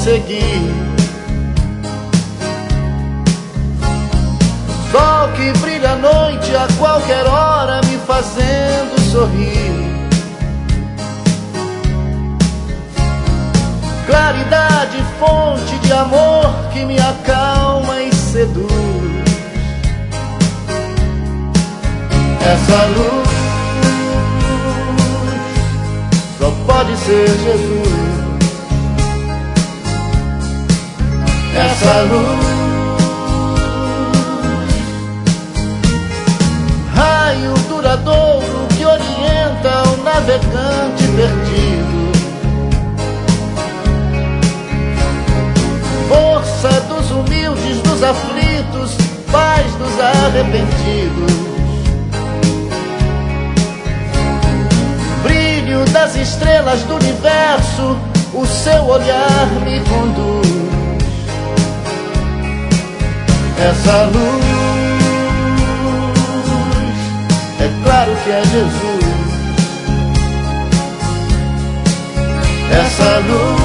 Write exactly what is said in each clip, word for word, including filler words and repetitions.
seguir. Sol que brilha à noite a qualquer hora, me fazendo sorrir. Claridade, fonte de amor que me acalma e seduz. Essa luz só pode ser Jesus. Essa luz, raio duradouro que orienta o navegante perdido. Força dos humildes, dos aflitos, paz dos arrependidos. Brilho das estrelas do universo, o seu olhar me conduz. Essa luz, é claro que é Jesus. Essa luz,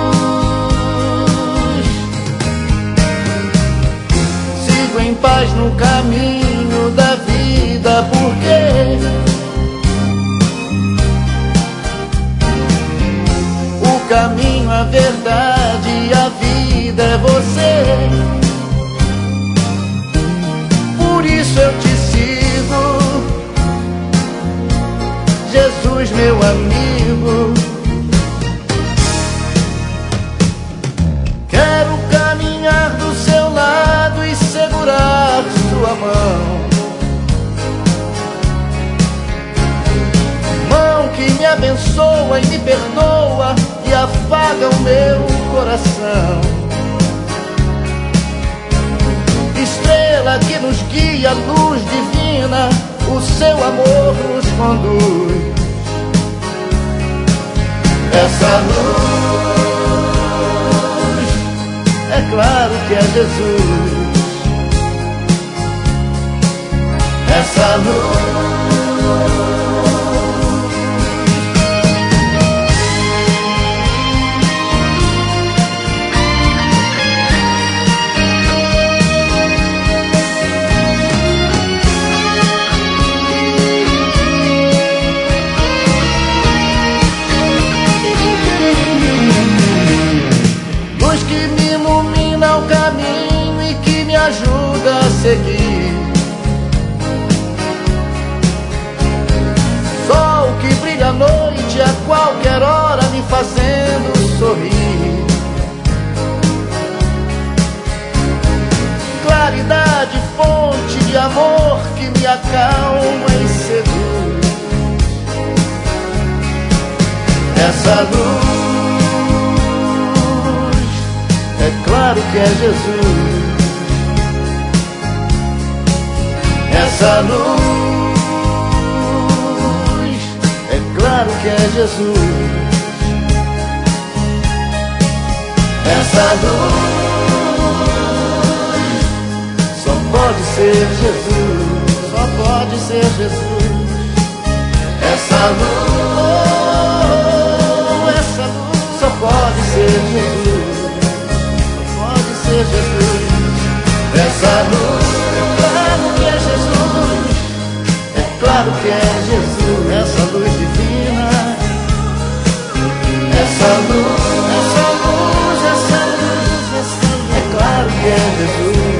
sigo em paz no caminho da vida, porque o caminho, a verdade e a vida é você. Por isso eu te sigo, Jesus, meu amigo. Quero caminhar do seu lado e segurar sua mão, mão que me abençoa e me perdoa e afaga o meu coração. Estrela que nos guia, luz divina, o seu amor nos conduz. Essa luz, é claro que é Jesus. Essa luz, ajuda a seguir. Sol que brilha à noite a qualquer hora, me fazendo sorrir. Claridade, fonte de amor que me acalma e seduz. Essa luz, é claro que é Jesus. Essa luz, é claro que é Jesus. Essa luz, só pode ser Jesus. Só pode ser Jesus. Essa luz, essa luz, só pode ser Jesus. Só pode ser Jesus. Essa luz, claro que é Jesus, essa luz divina. Essa luz, essa luz, essa luz, essa luz, é claro que é Jesus.